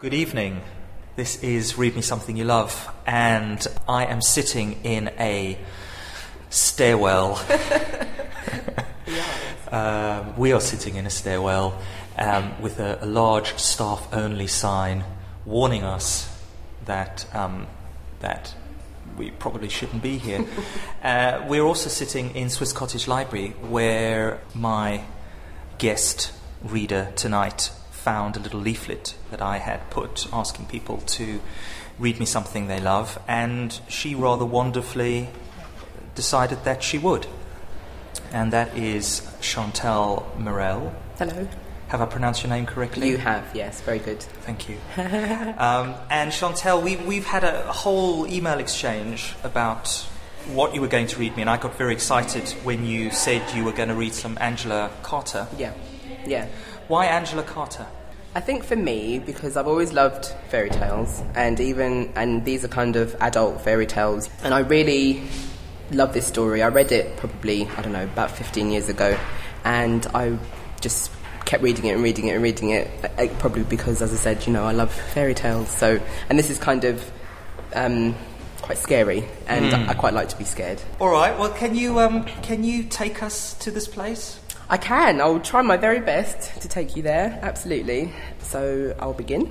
Good evening. This is Read Me Something You Love, and I am sitting in a stairwell. We are sitting in a stairwell with a large staff-only sign warning us that we probably shouldn't be here. We're also sitting in Swiss Cottage Library, where my guest reader tonight found a little leaflet that I had put asking people to read me something they love, and she rather wonderfully decided that she would. And that is Chantal Morel. Hello. Have I pronounced your name correctly? You have, yes, very good. Thank you. And Chantal, we've had a whole email exchange about what you were going to read me, and I got very excited when you said you were going to read some Angela Carter. Yeah. Why Angela Carter? I think for me, because I've always loved fairy tales, and these are kind of adult fairy tales, and I really love this story. I read it probably, about 15 years ago, and I just kept reading it, probably because, as I said, I love fairy tales. So, and this is kind of quite scary, and I quite like to be scared. All right. Well, can you take us to this place? I can. I'll try my very best to take you there. Absolutely. So I'll begin.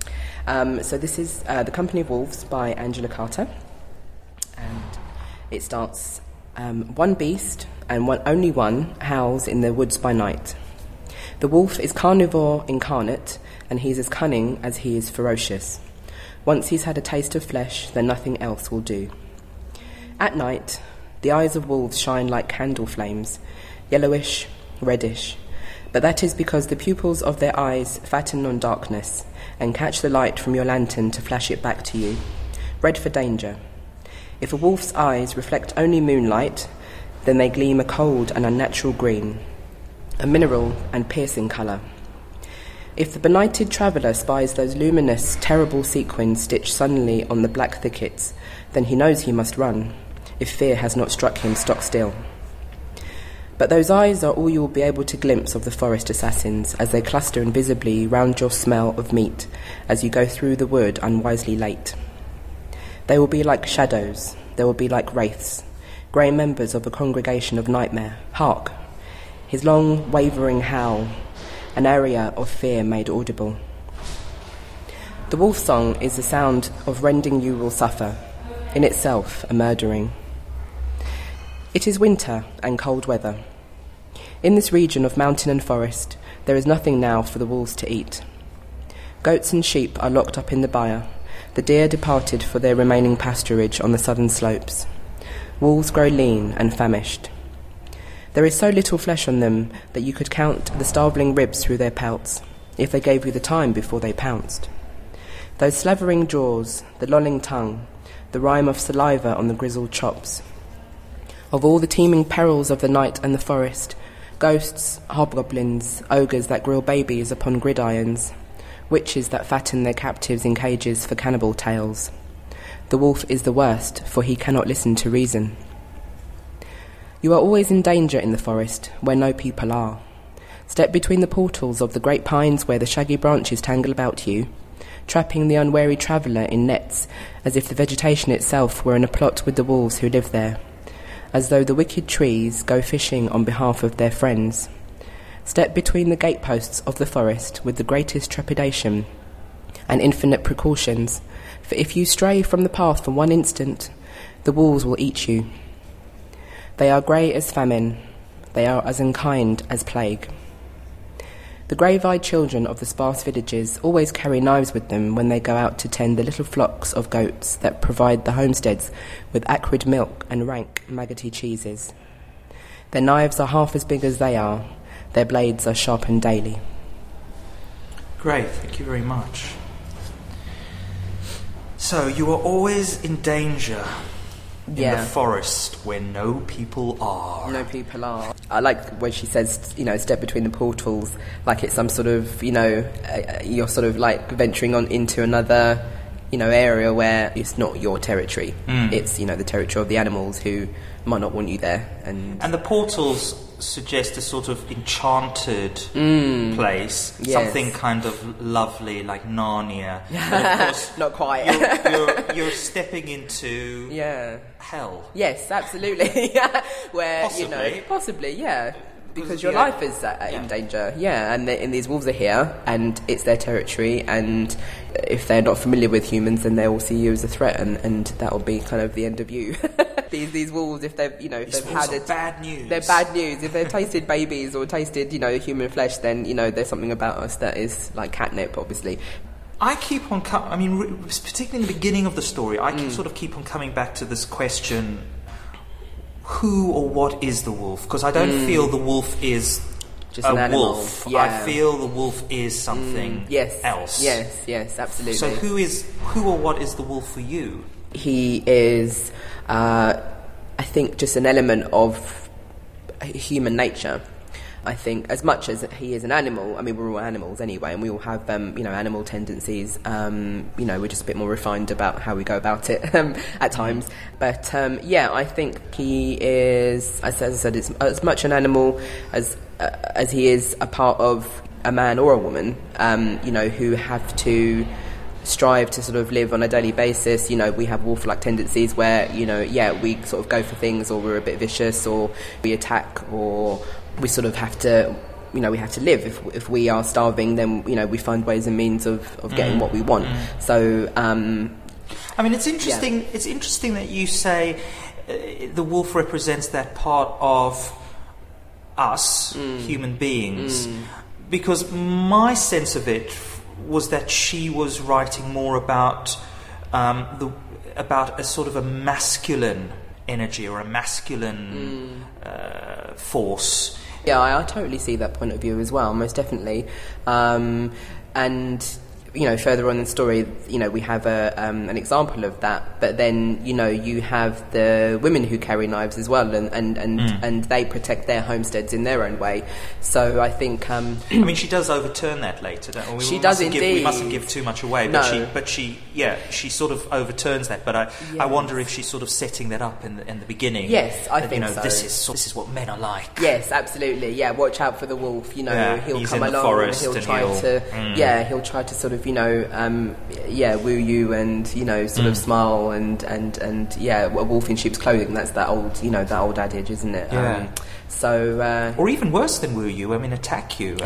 So this is The Company of Wolves by Angela Carter, and it starts. One beast, and only one, howls in the woods by night. The wolf is carnivore incarnate, and he's as cunning as he is ferocious. Once he's had a taste of flesh, then nothing else will do. At night, the eyes of wolves shine like candle flames, yellowish, reddish, but that is because the pupils of their eyes fatten on darkness and catch the light from your lantern to flash it back to you. Red for danger. If a wolf's eyes reflect only moonlight, then they gleam a cold and unnatural green, a mineral and piercing colour. If the benighted traveller spies those luminous, terrible sequins stitched suddenly on the black thickets, then he knows he must run, if fear has not struck him stock still. But those eyes are all you will be able to glimpse of the forest assassins as they cluster invisibly round your smell of meat as you go through the wood unwisely late. They will be like shadows, they will be like wraiths, grey members of a congregation of nightmare. Hark! His long, wavering howl, an aria of fear made audible. The wolf song is the sound of rending you will suffer, in itself a murdering. It is winter and cold weather. In this region of mountain and forest, there is nothing now for the wolves to eat. Goats and sheep are locked up in the byre, the deer departed for their remaining pasturage on the southern slopes. Wolves grow lean and famished. There is so little flesh on them that you could count the starveling ribs through their pelts, if they gave you the time before they pounced. Those slavering jaws, the lolling tongue, the rime of saliva on the grizzled chops. Of all the teeming perils of the night and the forest, ghosts, hobgoblins, ogres that grill babies upon gridirons, witches that fatten their captives in cages for cannibal tales. The wolf is the worst, for he cannot listen to reason. You are always in danger in the forest, where no people are. Step between the portals of the great pines where the shaggy branches tangle about you, trapping the unwary traveller in nets, as if the vegetation itself were in a plot with the wolves who live there, as though the wicked trees go fishing on behalf of their friends. Step between the gateposts of the forest with the greatest trepidation and infinite precautions, for if you stray from the path for one instant, the wolves will eat you. They are grey as famine, they are as unkind as plague. The grave-eyed children of the sparse villages always carry knives with them when they go out to tend the little flocks of goats that provide the homesteads with acrid milk and rank, maggoty cheeses. Their knives are half as big as they are. Their blades are sharpened daily. Great, thank you very much. So you are always in danger in the forest where no people are. No people are. I like when she says, step between the portals, like it's some sort of, you're sort of like venturing on into another, area where it's not your territory. It's, the territory of the animals who might not want you there. And the portals suggest a sort of enchanted place, Yes. something kind of lovely, like Narnia. But of course, Not quite. you're stepping into hell. Yes, absolutely. Where Possibly. possibly, yeah. Because your life is in danger, and these wolves are here, and it's their territory, and if they're not familiar with humans, then they will see you as a threat, and that will be kind of the end of you. These wolves, if they've had bad news, they're bad news. If they've tasted babies or tasted human flesh, then there's something about us that is like catnip, obviously. I keep on, particularly in the beginning of the story, I keep on coming back to this question: who or what is the wolf? Because I don't feel the wolf is just a an animal. wolf. Yeah. I feel the wolf is something else. Yes, absolutely. So who or what is the wolf for you? He is, I think, just an element of human nature. I think as much as he is an animal, I mean, we're all animals anyway, and we all have, animal tendencies. We're just a bit more refined about how we go about it at times. But, I think he is, as I said, it's as much an animal as he is a part of a man or a woman, who have to strive to sort of live on a daily basis. We have wolf-like tendencies where, we sort of go for things, or we're a bit vicious, or we attack, or we sort of have to, we have to live. If we are starving, then, we find ways and means of getting what we want. So, it's interesting. Yeah. It's interesting that you say the wolf represents that part of us, human beings, because my sense of it was that she was writing more about a sort of a masculine energy or a masculine force. Yeah, I totally see that point of view as well, most definitely. And further on in the story, we have an example of that. But then, you have the women who carry knives as well, and they protect their homesteads in their own way. So I think, she does overturn that later, don't we? She does indeed. We mustn't give too much away, but she sort of overturns that. But I wonder if she's sort of setting that up in the beginning. Yes, I think so. This is what men are like. Yes, absolutely. Yeah, watch out for the wolf. He'll come along forest and he'll try to sort of woo you and sort of smile and a wolf in sheep's clothing. That's that old adage, isn't it? Yeah. Or even worse than woo you, attack you.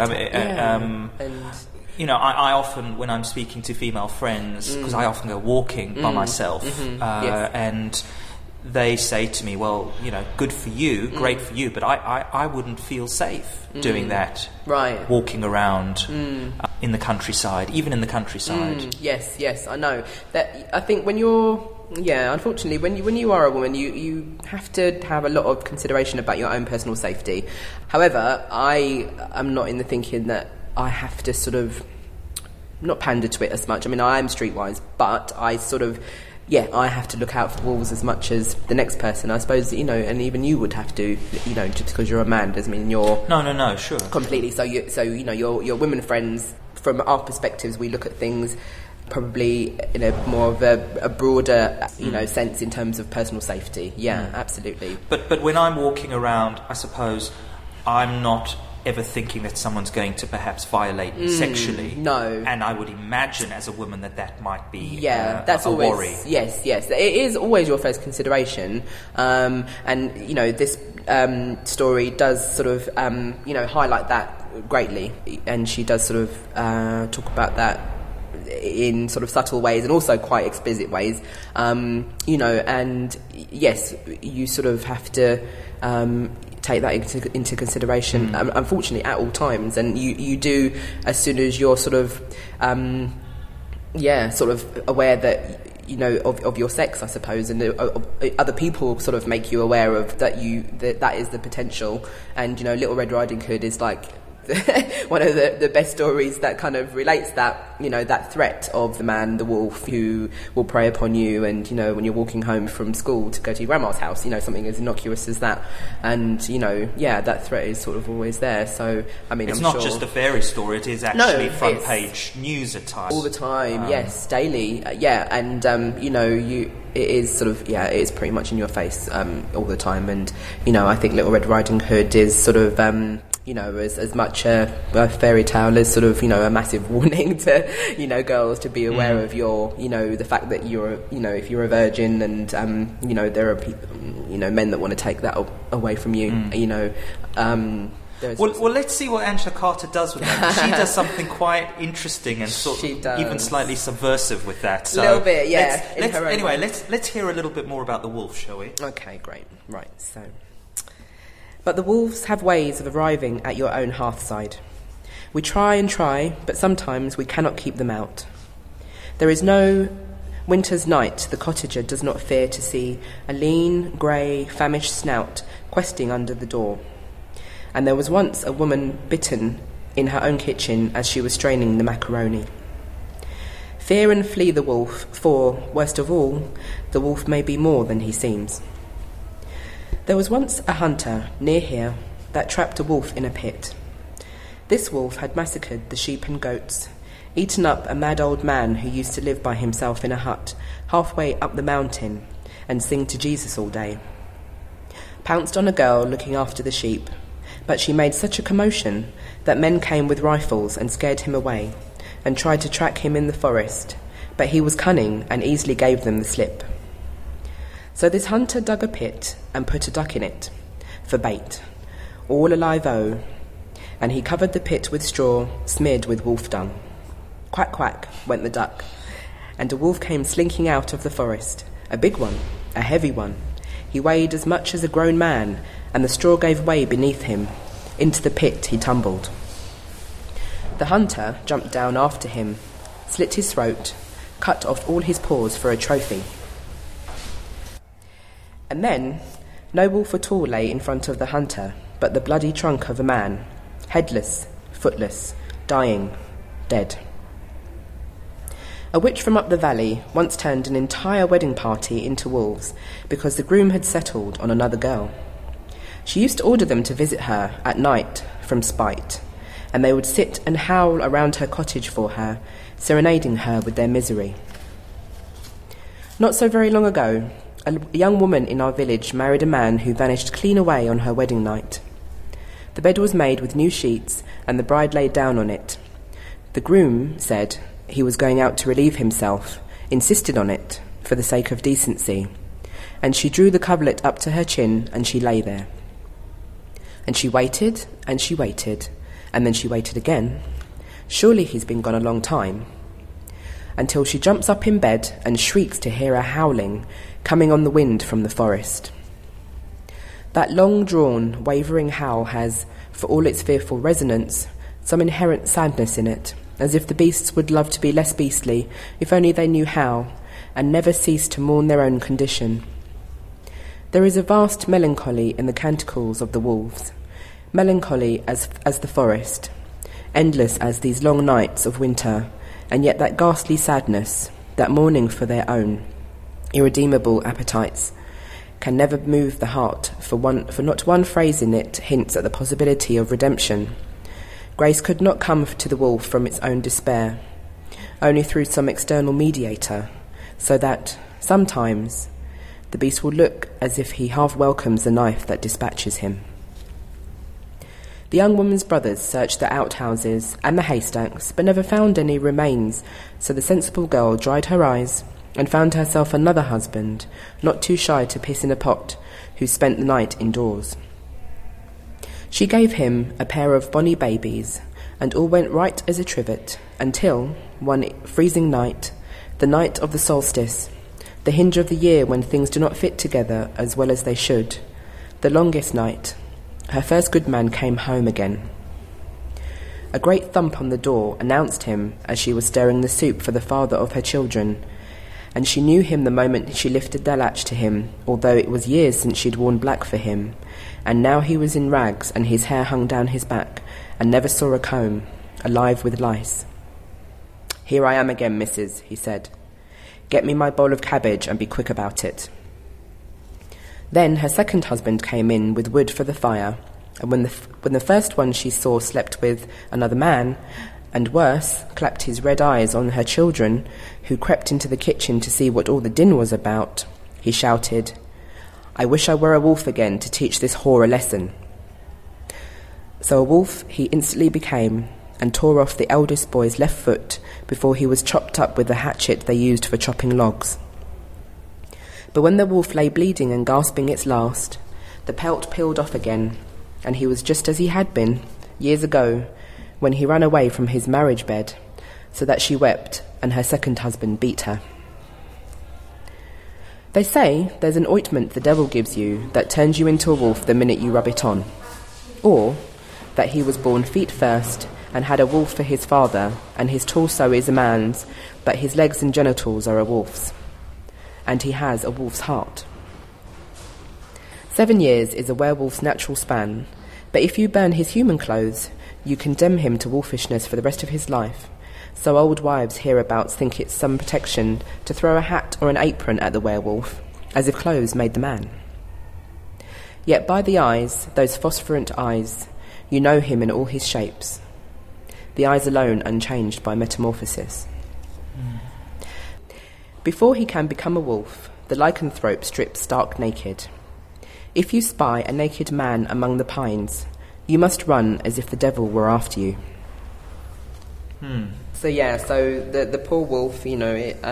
I often, when I'm speaking to female friends, because I often go walking by myself, and they say to me, well, good for you, great for you, but I wouldn't feel safe doing that. Right. Walking around in the countryside, even in the countryside. Yes, I know. That I think when you're... Yeah, unfortunately, when you are a woman, you have to have a lot of consideration about your own personal safety. However, I am not in the thinking that I have to sort of not pander to it as much. I am streetwise, but I sort of... I have to look out for wolves as much as the next person, I suppose, and even you would have to, just because you're a man doesn't mean you're... No, sure. Completely. So your women friends, from our perspectives, we look at things probably in a more of a broader, sense in terms of personal safety. Yeah, absolutely. But when I'm walking around, I suppose I'm not ever thinking that someone's going to perhaps violate me sexually. No. And I would imagine as a woman that might be that's a always, worry. Yes. It is always your first consideration. And, this story does sort of, highlight that greatly. And she does sort of talk about that in sort of subtle ways and also quite explicit ways. And yes, you sort of have to... take that into consideration, unfortunately, at all times. And you do, as soon as you're sort of, sort of aware that, of your sex, I suppose, and other people sort of make you aware of that is the potential. And, Little Red Riding Hood is like one of the best stories that kind of relates that, that threat of the man, the wolf, who will prey upon you, and, when you're walking home from school to go to your grandma's house, something as innocuous as that. And, that threat is sort of always there. So, I mean, it's I'm not sure... just a fairy story, it is actually front page news at times. All the time, yes, daily. And, it is sort of, it is pretty much in your face all the time. And, I think Little Red Riding Hood is sort of... as much a fairy tale as sort of, a massive warning to, girls to be aware of your, the fact that you're, if you're a virgin, and, there are people, men that want to take that away from you, Well, let's see what Angela Carter does with that. She does something quite interesting and even slightly subversive with that. So a little bit, yeah. Let's hear a little bit more about the wolf, shall we? Okay, great. Right, so... But the wolves have ways of arriving at your own hearthside. We try and try, but sometimes we cannot keep them out. There is no winter's night the cottager does not fear to see a lean, grey, famished snout questing under the door. And there was once a woman bitten in her own kitchen as she was straining the macaroni. Fear and flee the wolf, for, worst of all, the wolf may be more than he seems. There was once a hunter near here that trapped a wolf in a pit. This wolf had massacred the sheep and goats, eaten up a mad old man who used to live by himself in a hut halfway up the mountain and sing to Jesus all day, pounced on a girl looking after the sheep, but she made such a commotion that men came with rifles and scared him away and tried to track him in the forest, but he was cunning and easily gave them the slip. So this hunter dug a pit and put a duck in it, for bait, all alive-o, and he covered the pit with straw smeared with wolf dung. Quack, quack, went the duck, and a wolf came slinking out of the forest, a big one, a heavy one. He weighed as much as a grown man, and the straw gave way beneath him. Into the pit he tumbled. The hunter jumped down after him, slit his throat, cut off all his paws for a trophy. And then, no wolf at all lay in front of the hunter, but the bloody trunk of a man, headless, footless, dying, dead. A witch from up the valley once turned an entire wedding party into wolves because the groom had settled on another girl. She used to order them to visit her at night from spite, and they would sit and howl around her cottage for her, serenading her with their misery. Not so very long ago, a young woman in our village married a man who vanished clean away on her wedding night. The bed was made with new sheets, and the bride lay down on it. The groom said he was going out to relieve himself, insisted on it, for the sake of decency, and she drew the coverlet up to her chin, and she lay there. And she waited, and then she waited again. Surely he's been gone a long time. Until she jumps up in bed and shrieks to hear a howling coming on the wind from the forest. That long-drawn, wavering howl has, for all its fearful resonance, some inherent sadness in it, as if the beasts would love to be less beastly if only they knew how, and never cease to mourn their own condition. There is a vast melancholy in the canticles of the wolves, melancholy as the forest, endless as these long nights of winter, and yet that ghastly sadness, that mourning for their own irredeemable appetites, can never move the heart, for not one phrase in it hints at the possibility of redemption. Grace could not come to the wolf from its own despair, only through some external mediator, so that, sometimes, the beast will look as if he half welcomes the knife that dispatches him. The young woman's brothers searched the outhouses and the haystacks, but never found any remains, so the sensible girl dried her eyes and found herself another husband, not too shy to piss in a pot, who spent the night indoors. She gave him a pair of bonny babies, and all went right as a trivet, until, one freezing night, the night of the solstice, the hinge of the year when things do not fit together as well as they should, the longest night, her first good man came home again. A great thump on the door announced him as she was stirring the soup for the father of her children, and she knew him the moment she lifted the latch to him, although it was years since she'd worn black for him, and now he was in rags and his hair hung down his back, and never saw a comb, alive with lice. "Here I am again, missus," he said. "Get me my bowl of cabbage and be quick about it." Then her second husband came in with wood for the fire, and when the first one she saw slept with another man, and worse, clapped his red eyes on her children, who crept into the kitchen to see what all the din was about, he shouted, "I wish I were a wolf again to teach this whore a lesson." So a wolf he instantly became, and tore off the eldest boy's left foot before he was chopped up with the hatchet they used for chopping logs. But when the wolf lay bleeding and gasping its last, the pelt peeled off again, and he was just as he had been, years ago, when he ran away from his marriage bed, so that she wept, and her second husband beat her. They say there's an ointment the devil gives you that turns you into a wolf the minute you rub it on, or that he was born feet first and had a wolf for his father, and his torso is a man's, but his legs and genitals are a wolf's, and he has a wolf's heart. 7 years is a werewolf's natural span, but if you burn his human clothes, you condemn him to wolfishness for the rest of his life. So old wives hereabouts think it's some protection to throw a hat or an apron at the werewolf, as if clothes made the man. Yet by the eyes, those phosphorant eyes, you know him in all his shapes, the eyes alone unchanged by metamorphosis. Before he can become a wolf, the lycanthrope strips stark naked. If you spy a naked man among the pines, you must run as if the devil were after you. So the poor wolf, he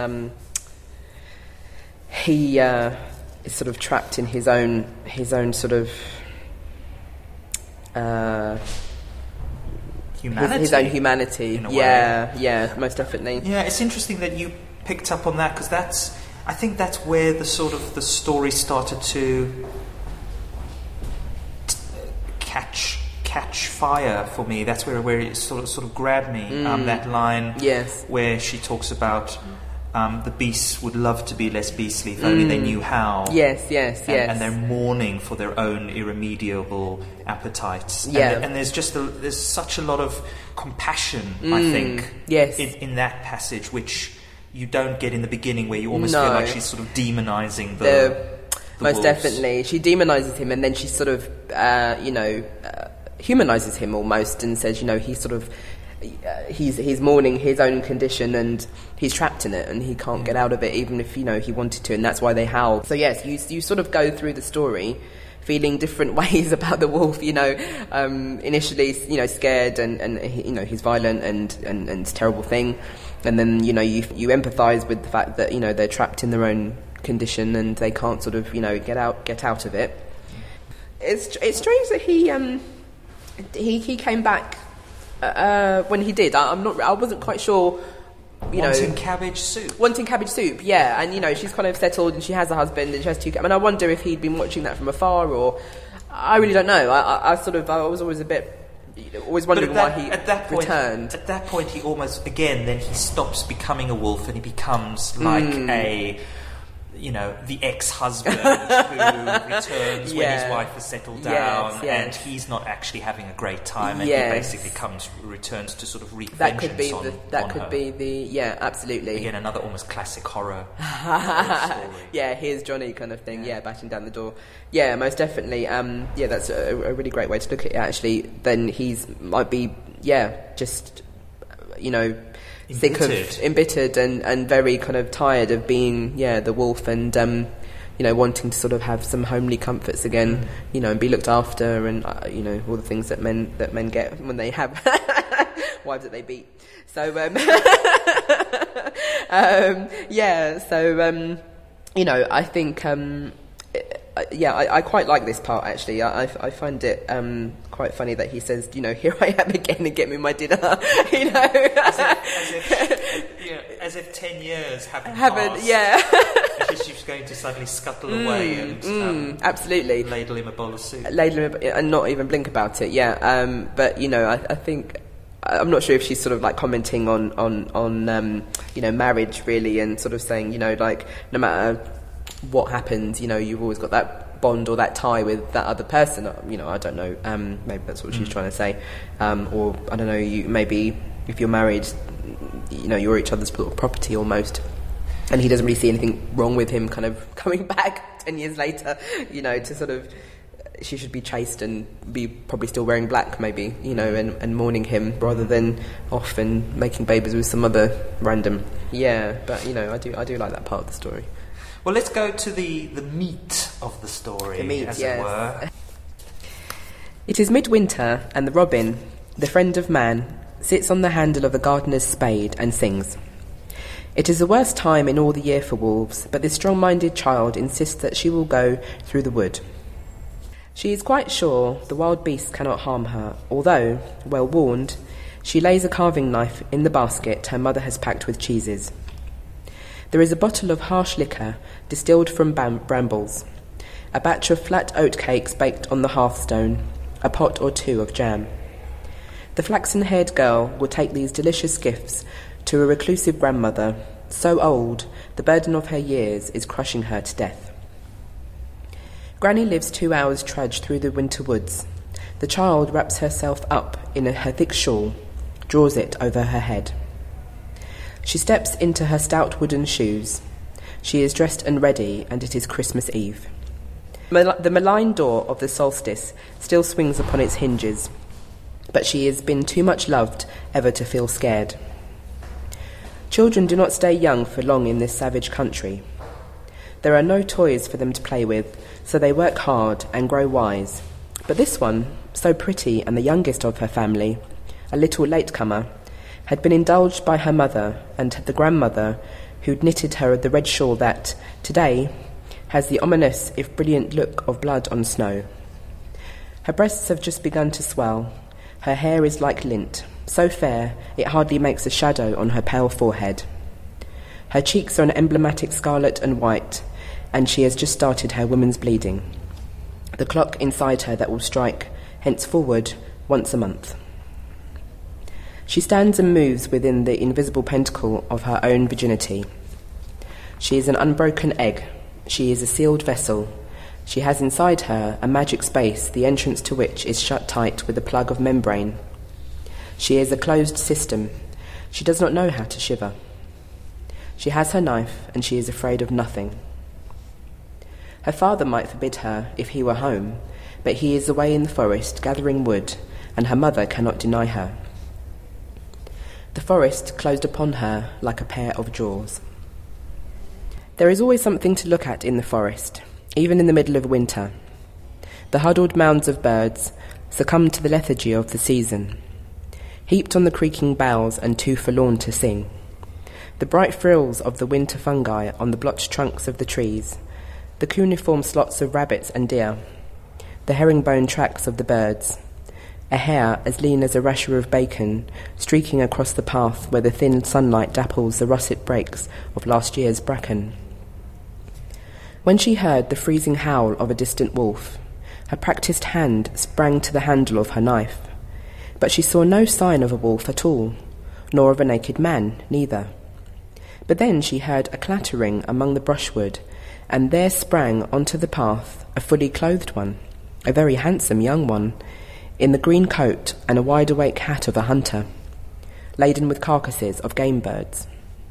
is sort of trapped in his own sort of Humanity. His own humanity. In a way. Yeah, most definitely. Yeah, it's interesting that you picked up on that, because I think that's where the story started to catch fire for me. That's where it sort of grabbed me. That line, yes, where she talks about the beasts would love to be less beastly if only they knew how. Yes. And they're mourning for their own irremediable appetites. Yeah. And there's such a lot of compassion, I think, yes, in that passage, which you don't get in the beginning, where you almost feel like she's sort of demonising the most wolves. Definitely. She demonises him, and then she sort of, humanises him almost, and says, he's sort of, he's mourning his own condition, and he's trapped in it, and he can't get out of it, even if, he wanted to, and that's why they howl. So yes, you sort of go through the story feeling different ways about the wolf, initially, scared, and he's violent and it's a terrible thing. And then, you empathise with the fact that, they're trapped in their own condition and they can't sort of, get out of it. It's strange that he came back when he did. I wasn't quite sure. Wanting cabbage soup, yeah. And she's kind of settled and she has a husband and she has two. I mean, I wonder if he'd been watching that from afar, or I really don't know. I was always a bit. Always wondering why he returned. At that point, he almost, again, then he stops becoming a wolf and he becomes like the ex-husband who returns when his wife has settled down, and he's not actually having a great time, and he basically returns to sort of wreak vengeance on her. Absolutely. Again, another almost classic horror story. Yeah, here's Johnny kind of thing. Yeah, bashing down the door. Yeah, most definitely. That's a really great way to look at it. Actually, then might be just embittered and very kind of tired of being the wolf, and wanting to sort of have some homely comforts again, and be looked after, and all the things that men get when they have wives that they beat. So I think I quite like this part, actually. I find it quite funny that he says, "Here I am again, and get me my dinner." As if 10 years haven't passed. Yeah. Because she's going to suddenly scuttle away and absolutely ladle him a bowl of soup, and not even blink about it. Yeah. But I think. I'm not sure if she's sort of like commenting on marriage, really, and sort of saying, no matter what happens, you've always got that bond or that tie with that other person. I don't know. Maybe that's what she's trying to say. Or I don't know. Maybe if you're married, you're each other's property almost. And he doesn't really see anything wrong with him kind of coming back 10 years later, to sort of, she should be chaste and be probably still wearing black maybe, and mourning him rather than off and making babies with some other random. Yeah, but, I do like that part of the story. Well, let's go to the meat of the story, as it were. It is midwinter, and the robin, the friend of man, sits on the handle of the gardener's spade and sings. It is the worst time in all the year for wolves, but this strong-minded child insists that she will go through the wood. She is quite sure the wild beasts cannot harm her, although, well warned, she lays a carving knife in the basket her mother has packed with cheeses. There is a bottle of harsh liquor distilled from brambles, a batch of flat oat cakes baked on the hearthstone, a pot or two of jam. The flaxen-haired girl will take these delicious gifts to a reclusive grandmother, so old the burden of her years is crushing her to death. Granny lives 2 hours' trudge through the winter woods. The child wraps herself up in her thick shawl, draws it over her head. She steps into her stout wooden shoes. She is dressed and ready, and it is Christmas Eve. The malign door of the solstice still swings upon its hinges, but she has been too much loved ever to feel scared. Children do not stay young for long in this savage country. There are no toys for them to play with, so they work hard and grow wise. But this one, so pretty and the youngest of her family, a little latecomer, had been indulged by her mother and the grandmother who'd knitted her the red shawl that, today, has the ominous, if brilliant look of blood on snow. Her breasts have just begun to swell. Her hair is like lint, so fair it hardly makes a shadow on her pale forehead. Her cheeks are an emblematic scarlet and white, and she has just started her woman's bleeding, the clock inside her that will strike, henceforward, once a month. She stands and moves within the invisible pentacle of her own virginity. She is an unbroken egg. She is a sealed vessel. She has inside her a magic space, the entrance to which is shut tight with a plug of membrane. She is a closed system. She does not know how to shiver. She has her knife, and she is afraid of nothing. Her father might forbid her if he were home, but he is away in the forest gathering wood, and her mother cannot deny her. The forest closed upon her like a pair of jaws. There is always something to look at in the forest, even in the middle of winter. The huddled mounds of birds succumb to the lethargy of the season, heaped on the creaking boughs and too forlorn to sing. The bright frills of the winter fungi on the blotched trunks of the trees, the cuneiform slots of rabbits and deer, the herringbone tracks of the birds, a hare as lean as a rasher of bacon streaking across the path where the thin sunlight dapples the russet brakes of last year's bracken. When she heard the freezing howl of a distant wolf, her practised hand sprang to the handle of her knife, but she saw no sign of a wolf at all, nor of a naked man, neither. But then she heard a clattering among the brushwood, and there sprang onto the path a fully clothed one, a very handsome young one, in the green coat and a wide-awake hat of a hunter, laden with carcasses of game birds.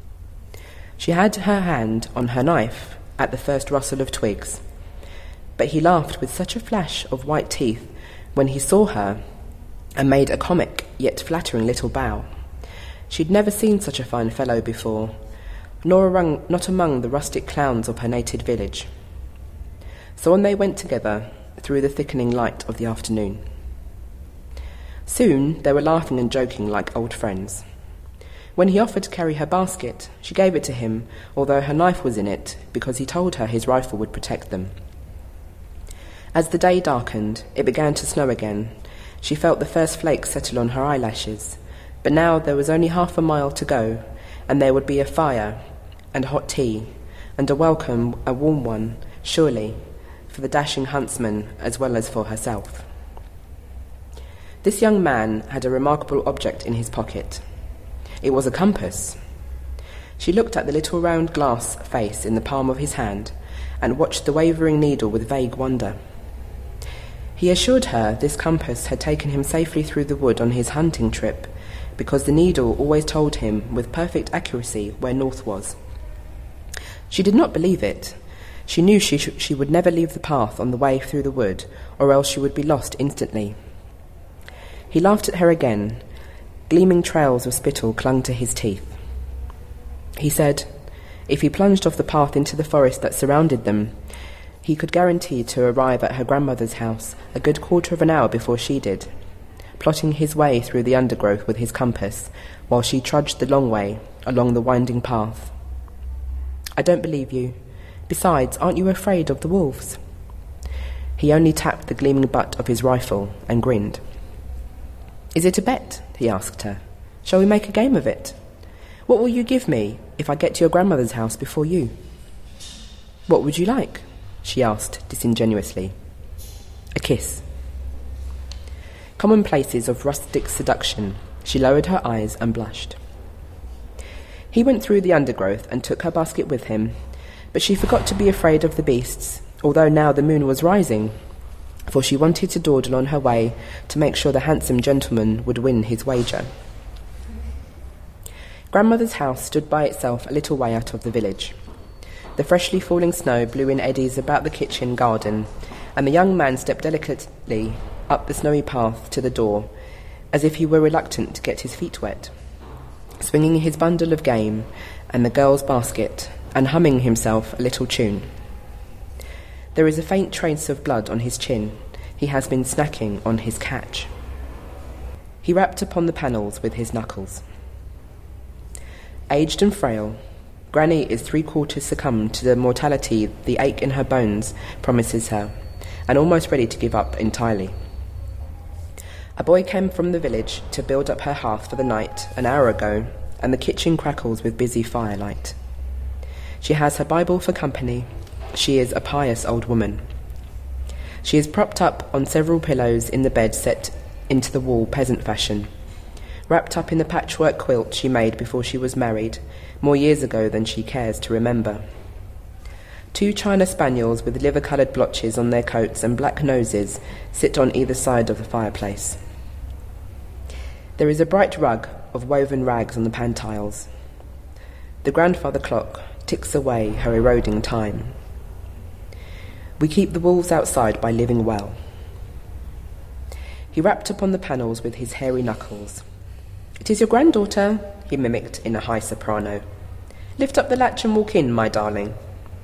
She had her hand on her knife at the first rustle of twigs, but he laughed with such a flash of white teeth when he saw her, and made a comic yet flattering little bow. She'd never seen such a fine fellow before, not among the rustic clowns of her native village. So on they went together through the thickening light of the afternoon. Soon they were laughing and joking like old friends. When he offered to carry her basket, she gave it to him, although her knife was in it, because he told her his rifle would protect them. As the day darkened, it began to snow again. She felt the first flakes settle on her eyelashes, but now there was only 1/2 mile to go, and there would be a fire, and hot tea, and a warm one, surely, for the dashing huntsman as well as for herself. This young man had a remarkable object in his pocket. It was a compass. She looked at the little round glass face in the palm of his hand, and watched the wavering needle with vague wonder. He assured her this compass had taken him safely through the wood on his hunting trip, because the needle always told him with perfect accuracy where north was. She did not believe it. She knew she would never leave the path on the way through the wood, or else she would be lost instantly. He laughed at her again. Gleaming trails of spittle clung to his teeth. He said if he plunged off the path into the forest that surrounded them, he could guarantee to arrive at her grandmother's house a good quarter of an hour before she did, plotting his way through the undergrowth with his compass, while she trudged the long way along the winding path. "I don't believe you. Besides, aren't you afraid of the wolves?" He only tapped the gleaming butt of his rifle and grinned. "Is it a bet?" he asked her. "Shall we make a game of it? What will you give me if I get to your grandmother's house before you?" "What would you like?" she asked disingenuously. "A kiss." Commonplaces of rustic seduction, she lowered her eyes and blushed. He went through the undergrowth and took her basket with him, but she forgot to be afraid of the beasts, although now the moon was rising, for she wanted to dawdle on her way to make sure the handsome gentleman would win his wager. Grandmother's house stood by itself a little way out of the village. The freshly falling snow blew in eddies about the kitchen garden, and the young man stepped delicately up the snowy path to the door, as if he were reluctant to get his feet wet, swinging his bundle of game and the girl's basket, and humming himself a little tune. There is a faint trace of blood on his chin. He has been snacking on his catch. He rapped upon the panels with his knuckles. Aged and frail, Granny is 3/4 succumbed to the mortality the ache in her bones promises her, and almost ready to give up entirely. A boy came from the village to build up her hearth for the night an hour ago, and the kitchen crackles with busy firelight. She has her Bible for company. She is a pious old woman. She is propped up on several pillows in the bed set into the wall peasant fashion, wrapped up in the patchwork quilt she made before she was married, more years ago than she cares to remember. 2 China spaniels with liver-coloured blotches on their coats and black noses sit on either side of the fireplace. There is a bright rug of woven rags on the pan tiles. The grandfather clock ticks away her eroding time. We keep the wolves outside by living well. He rapped upon the panels with his hairy knuckles. "It is your granddaughter," he mimicked in a high soprano. "Lift up the latch and walk in, my darling."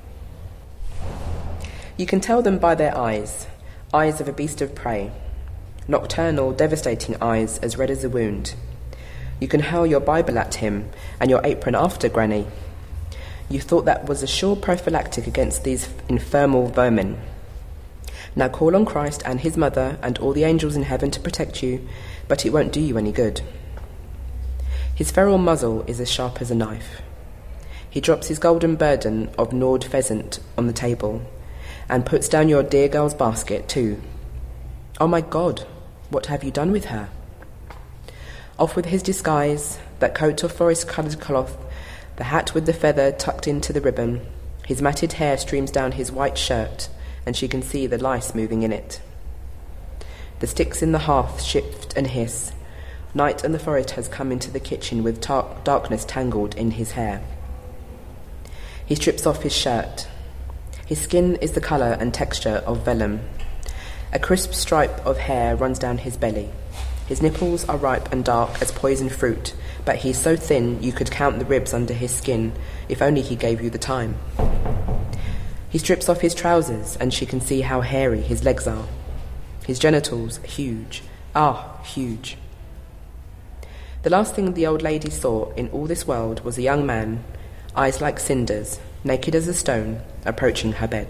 You can tell them by their eyes, eyes of a beast of prey, nocturnal, devastating eyes as red as a wound. You can hurl your Bible at him and your apron after, Granny. You thought that was a sure prophylactic against these infernal vermin. Now call on Christ and his mother and all the angels in heaven to protect you, but it won't do you any good. His feral muzzle is as sharp as a knife. He drops his golden burden of gnawed pheasant on the table and puts down your dear girl's basket too. Oh my God, what have you done with her? Off with his disguise, that coat of forest-coloured cloth, the hat with the feather tucked into the ribbon. His matted hair streams down his white shirt, and she can see the lice moving in it. The sticks in the hearth shift and hiss. Night and the forest has come into the kitchen with darkness tangled in his hair. He strips off his shirt. His skin is the colour and texture of vellum. A crisp stripe of hair runs down his belly. His nipples are ripe and dark as poison fruit, but he's so thin you could count the ribs under his skin if only he gave you the time. He strips off his trousers, and she can see how hairy his legs are. His genitals huge. Huge. The last thing the old lady saw in all this world was a young man, eyes like cinders, naked as a stone, approaching her bed.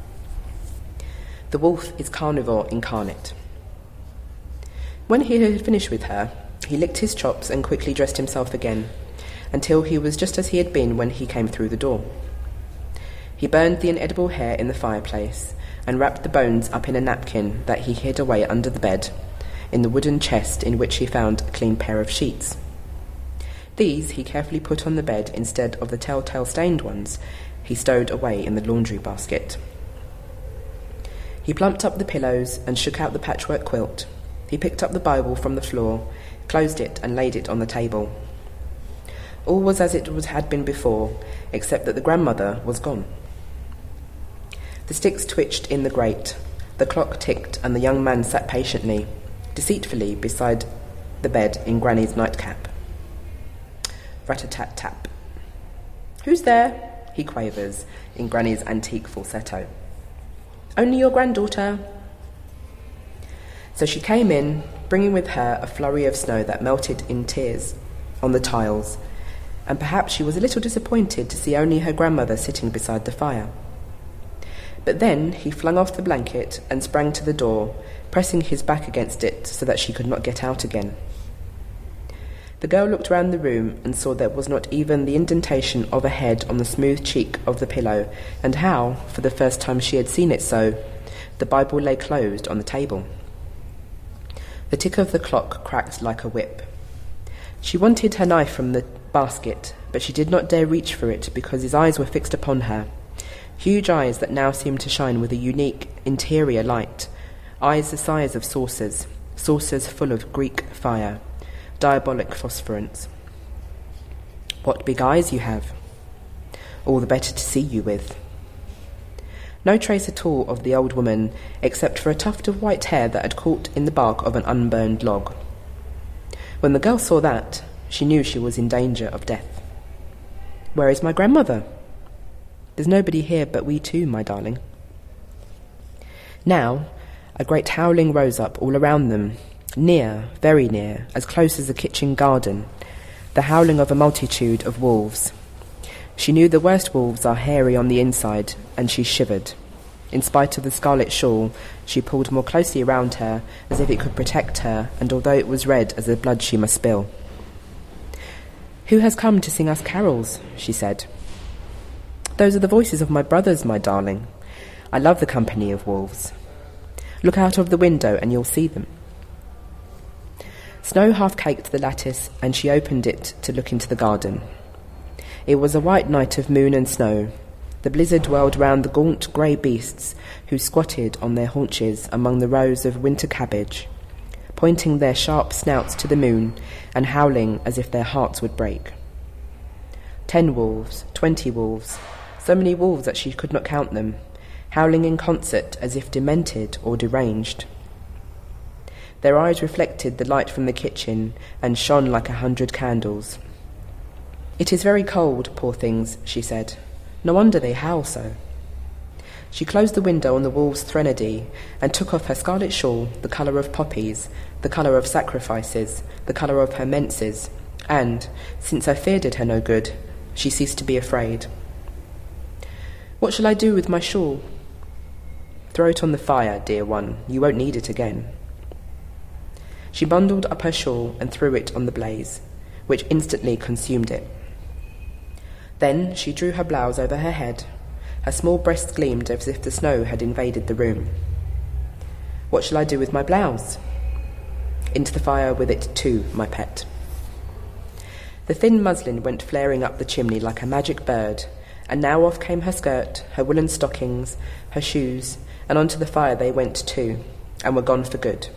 The wolf is carnivore incarnate. When he had finished with her, he licked his chops and quickly dressed himself again, until he was just as he had been when he came through the door. He burned the inedible hair in the fireplace and wrapped the bones up in a napkin that he hid away under the bed, in the wooden chest in which he found a clean pair of sheets. These he carefully put on the bed instead of the telltale stained ones he stowed away in the laundry basket. He plumped up the pillows and shook out the patchwork quilt. He picked up the Bible from the floor, closed it and laid it on the table. All was as it had been before, except that the grandmother was gone. The sticks twitched in the grate, the clock ticked, and the young man sat patiently, deceitfully beside the bed in Granny's nightcap. Rat-a-tat-tap. "Who's there?" he quavers in Granny's antique falsetto. "Only your granddaughter." So she came in, bringing with her a flurry of snow that melted in tears on the tiles, and perhaps she was a little disappointed to see only her grandmother sitting beside the fire. But then he flung off the blanket and sprang to the door, pressing his back against it so that she could not get out again. The girl looked round the room and saw there was not even the indentation of a head on the smooth cheek of the pillow, and how, for the first time she had seen it so, the Bible lay closed on the table. The tick of the clock cracked like a whip. She wanted her knife from the basket, but she did not dare reach for it because his eyes were fixed upon her, huge eyes that now seemed to shine with a unique interior light, eyes the size of saucers, saucers full of Greek fire, diabolic phosphorence. "What big eyes you have! All the better to see you with." No trace at all of the old woman, except for a tuft of white hair that had caught in the bark of an unburned log. When the girl saw that, she knew she was in danger of death. "Where is my grandmother?" "There's nobody here but we two, my darling." Now, a great howling rose up all around them, near, very near, as close as the kitchen garden, the howling of a multitude of wolves. She knew the worst wolves are hairy on the inside, and she shivered. In spite of the scarlet shawl, she pulled more closely around her, as if it could protect her, and although it was red as the blood she must spill. "Who has come to sing us carols?" she said. "Those are the voices of my brothers, my darling. I love the company of wolves. Look out of the window and you'll see them." Snow half-caked the lattice, and she opened it to look into the garden. It was a white night of moon and snow. The blizzard whirled round the gaunt grey beasts who squatted on their haunches among the rows of winter cabbage, pointing their sharp snouts to the moon and howling as if their hearts would break. 10 wolves, 20 wolves, so many wolves that she could not count them, howling in concert as if demented or deranged. Their eyes reflected the light from the kitchen and shone like 100 candles. "It is very cold, poor things," she said. "No wonder they howl so." She closed the window on the wolves' threnody and took off her scarlet shawl, the colour of poppies, the colour of sacrifices, the colour of her menses, and, since I feared it her no good, she ceased to be afraid. "What shall I do with my shawl?" "Throw it on the fire, dear one. You won't need it again." She bundled up her shawl and threw it on the blaze, which instantly consumed it. Then she drew her blouse over her head. Her small breasts gleamed as if the snow had invaded the room. "What shall I do with my blouse?" "Into the fire with it too, my pet." The thin muslin went flaring up the chimney like a magic bird, and now off came her skirt, her woolen stockings, her shoes, and onto the fire they went too, and were gone for good.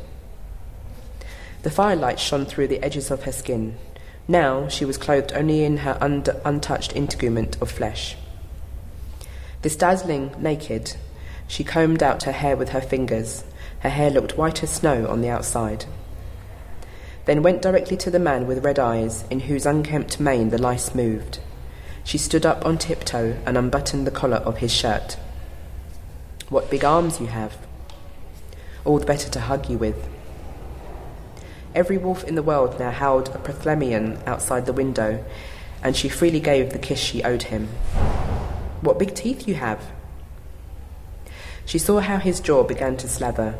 The firelight shone through the edges of her skin. Now she was clothed only in her untouched integument of flesh. This dazzling naked, she combed out her hair with her fingers. Her hair looked white as snow on the outside. Then went directly to the man with red eyes, in whose unkempt mane the lice moved. She stood up on tiptoe and unbuttoned the collar of his shirt. "What big arms you have. All the better to hug you with." Every wolf in the world now howled a Prothemian outside the window, and she freely gave the kiss she owed him. "What big teeth you have." She saw how his jaw began to slaver,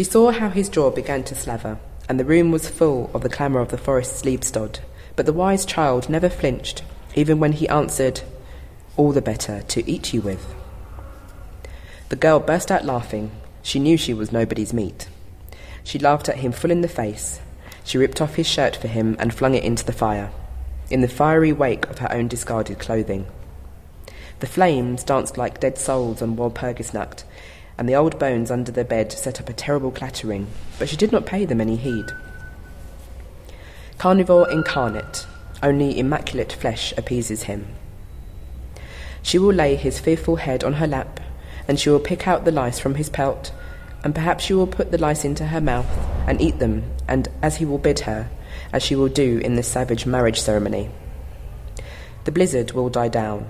and the room was full of the clamour of the forest's leavestod, but the wise child never flinched, even when he answered, "All the better to eat you with." The girl burst out laughing. She knew she was nobody's meat. She laughed at him full in the face. She ripped off his shirt for him and flung it into the fire, in the fiery wake of her own discarded clothing. The flames danced like dead souls on Walpurgisnacht, and the old bones under the bed set up a terrible clattering, but she did not pay them any heed. Carnivore incarnate, only immaculate flesh appeases him. She will lay his fearful head on her lap, and she will pick out the lice from his pelt, and perhaps she will put the lice into her mouth and eat them, and as he will bid her, as she will do in this savage marriage ceremony. The blizzard will die down.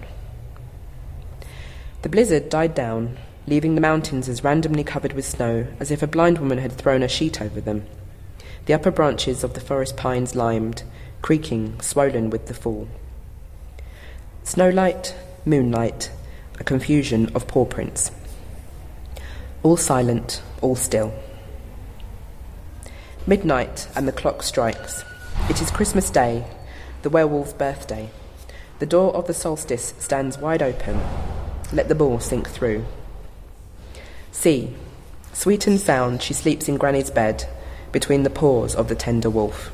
The blizzard died down, leaving the mountains as randomly covered with snow as if a blind woman had thrown a sheet over them. The upper branches of the forest pines limed, creaking, swollen with the fall. Snowlight, moonlight, a confusion of paw prints. All silent, all still. Midnight, and the clock strikes. It is Christmas Day, the werewolf's birthday. The door of the solstice stands wide open. Let the ball sink through. See, sweet and sound, she sleeps in Granny's bed, between the paws of the tender wolf.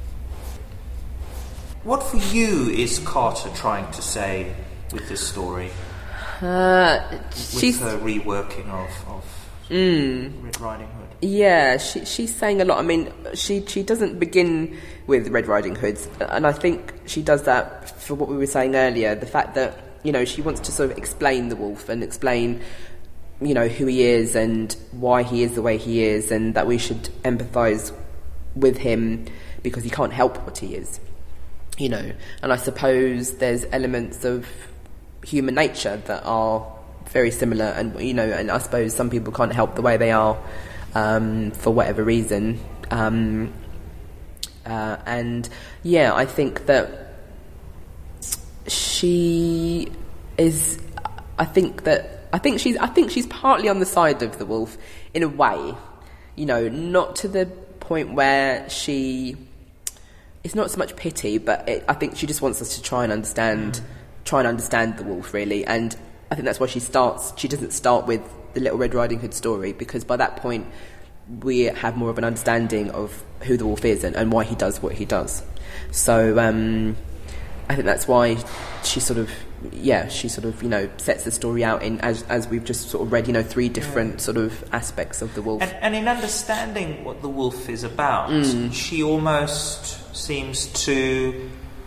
What for you is Carter trying to say with this story? She's with her reworking of Red Riding Hood. Yeah, she's saying a lot. I mean, she doesn't begin with Red Riding Hood, and I think she does that for what we were saying earlier, the fact that, you know, she wants to sort of explain the wolf and explain, you know, who he is and why he is the way he is, and that we should empathise with him because he can't help what he is, you know. And I suppose there's elements of human nature that are very similar, and, you know, and I suppose some people can't help the way they are for whatever reason. And yeah, I think that she is. I think she's partly on the side of the wolf in a way, you know, not to the point where it's not so much pity, but I think she just wants us to try and understand the wolf, really. And I think that's why she doesn't start with the Little Red Riding Hood story, because by that point we have more of an understanding of who the wolf is and why he does what he does. So I think that's why she sort of, you know, sets the story out in, as we've just sort of read, you know, three different sort of aspects of the wolf. And in understanding what the wolf is about, she almost seems to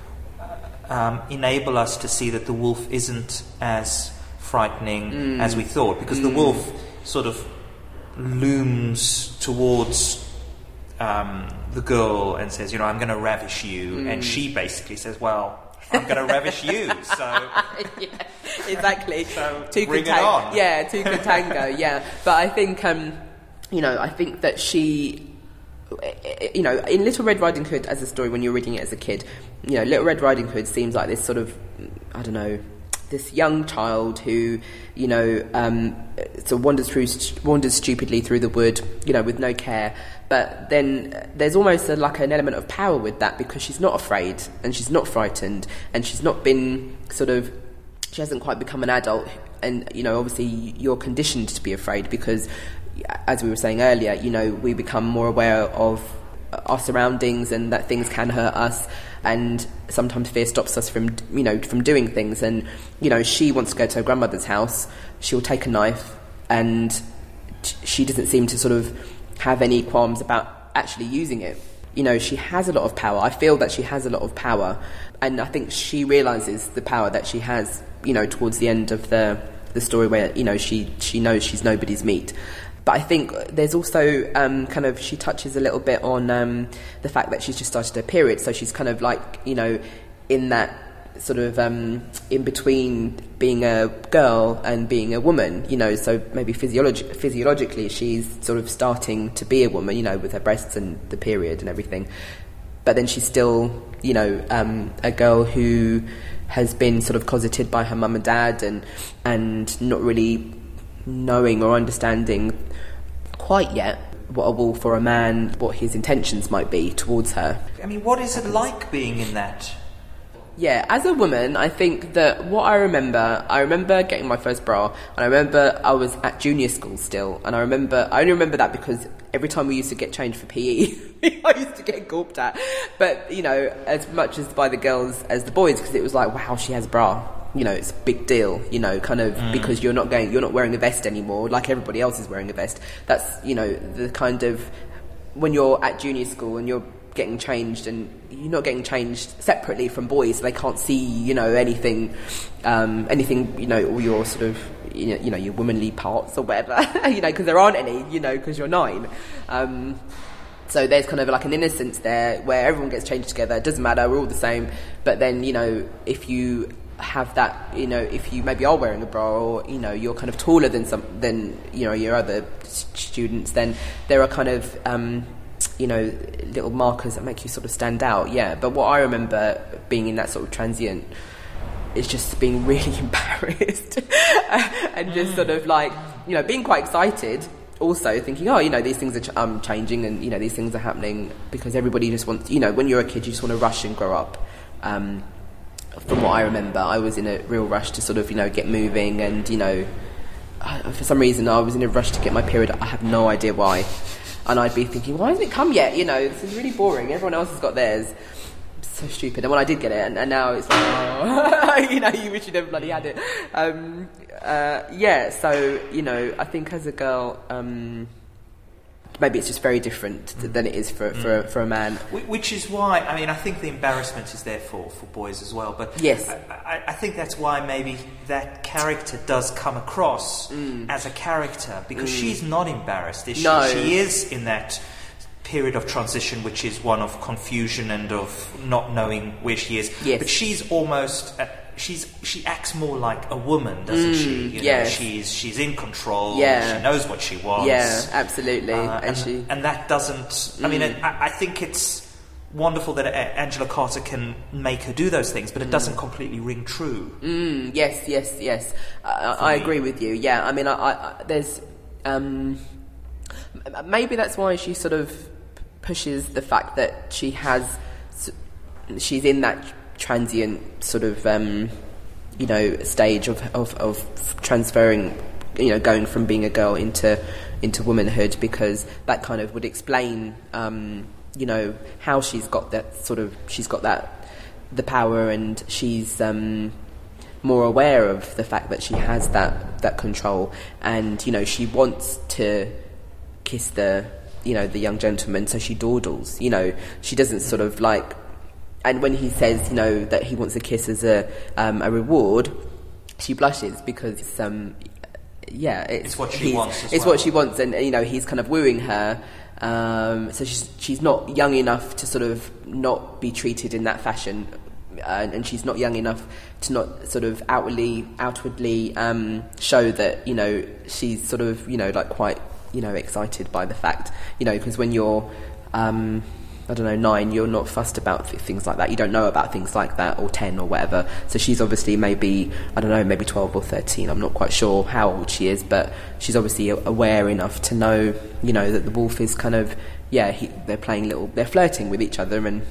enable us to see that the wolf isn't as frightening as we thought, because the wolf sort of looms towards the girl and says, you know, I'm going to ravish you, and she basically says, well, I'm going to ravish you, so... Yeah, exactly. So bring it on. Yeah, two can tango, yeah. But I think, you know, I think that she... You know, in Little Red Riding Hood as a story, when you're reading it as a kid, you know, Little Red Riding Hood seems like this sort of, I don't know, this young child who, you know, sort of wanders stupidly through the wood, you know, with no care. But then there's almost like an element of power with that, because she's not afraid and she's not frightened, and she's not been she hasn't quite become an adult. And, you know, obviously you're conditioned to be afraid because, as we were saying earlier, you know, we become more aware of our surroundings and that things can hurt us, and sometimes fear stops us from, you know, from doing things. And, you know, she wants to go to her grandmother's house, she'll take a knife, and she doesn't seem to sort of have any qualms about actually using it. You know, she has a lot of power. I feel that she has a lot of power, and I think she realises the power that she has, you know, towards the end of the story, where, you know, she knows she's nobody's meat. But I think there's also kind of, she touches a little bit on the fact that she's just started her period, so she's kind of like, you know, in that sort of in between being a girl and being a woman, you know, so maybe physiologically she's sort of starting to be a woman, you know, with her breasts and the period and everything. But then she's still, you know, a girl who has been sort of cosseted by her mum and dad, and not really knowing or understanding quite yet what a wolf or a man, what his intentions might be towards her. I mean, what is it like being in that? Yeah, as a woman, I think that what I remember getting my first bra, and I remember I was at junior school still, and I only remember that because every time we used to get changed for PE, I used to get gawped at. But, you know, as much as by the girls as the boys, because it was like, wow, she has a bra. it's a big deal, kind of because you're not wearing a vest anymore, like everybody else is wearing a vest. That's, the kind of, when you're at junior school and you're getting changed, and you're not getting changed separately from boys, so they can't see, anything, all your sort of, your womanly parts or whatever, because there aren't any, because you're 9. So there's kind of like an innocence there where everyone gets changed together. It doesn't matter, we're all the same. But then, if you have that, if you maybe are wearing a bra, or, you're kind of taller than your other students, then there are kind of, little markers that make you sort of stand out. Yeah. But what I remember being in that sort of transient is just being really embarrassed and just sort of like, being quite excited. Also thinking, these things are changing, and these things are happening, because everybody just wants, when you're a kid, you just want to rush and grow up. From what I remember, I was in a real rush to sort of get moving, and for some reason I was in a rush to get my period. I have no idea why, and I'd be thinking, why hasn't it come yet? This is really boring. Everyone else has got theirs. So stupid. And when I did get it, and now it's like, you wish you never bloody had it. So, I think as a girl, maybe it's just very different than it is for a man. Which is why, I think the embarrassment is there for boys as well. But yes, I think that's why maybe that character does come across as a character, because she's not embarrassed, is she? No. She is in that period of transition, which is one of confusion and of not knowing where she is. Yes. But she's almost she acts more like a woman, doesn't she? Yes. She's in control. Yeah. She knows what she wants. Yeah, absolutely. And that doesn't. I think it's wonderful that Angela Carter can make her do those things, but it doesn't completely ring true. Yes. I agree with you. Yeah, I there's maybe that's why she sort of pushes the fact that she's in that transient sort of stage of transferring, going from being a girl into womanhood, because that kind of would explain how she's got the power, and she's more aware of the fact that she has that control, and she wants to kiss the young gentleman, so she dawdles. She doesn't sort of like. And when he says, that he wants a kiss as a reward, she blushes, because it's what she wants. It's what she wants, and he's kind of wooing her. So she's not young enough to sort of not be treated in that fashion, and she's not young enough to not sort of outwardly show that she's sort of like quite excited by the fact, because when you're 9, you're not fussed about things like that. You don't know about things like that, or 10 or whatever. So she's obviously maybe 12 or 13. I'm not quite sure how old she is, but she's obviously aware enough to know, that the wolf is kind of, they're flirting with each other, and,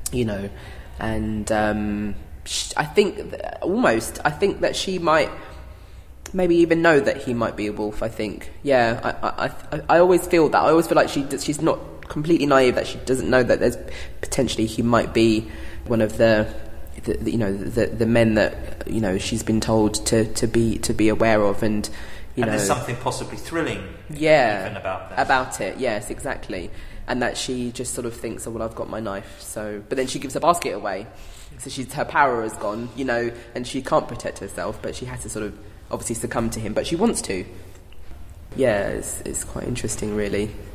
I think that she might maybe even know that he might be a wolf. I think, I always feel that. I always feel like she's not completely naive, that she doesn't know that there's potentially he might be one of the men that she's been told to be aware of, and there's something possibly thrilling even about it. Yes, exactly. And that she just sort of thinks, I've got my knife, so, but then she gives her basket away, so her power is gone, and she can't protect herself, but she has to sort of obviously succumb to him, but she wants to. Yeah, it's quite interesting, really.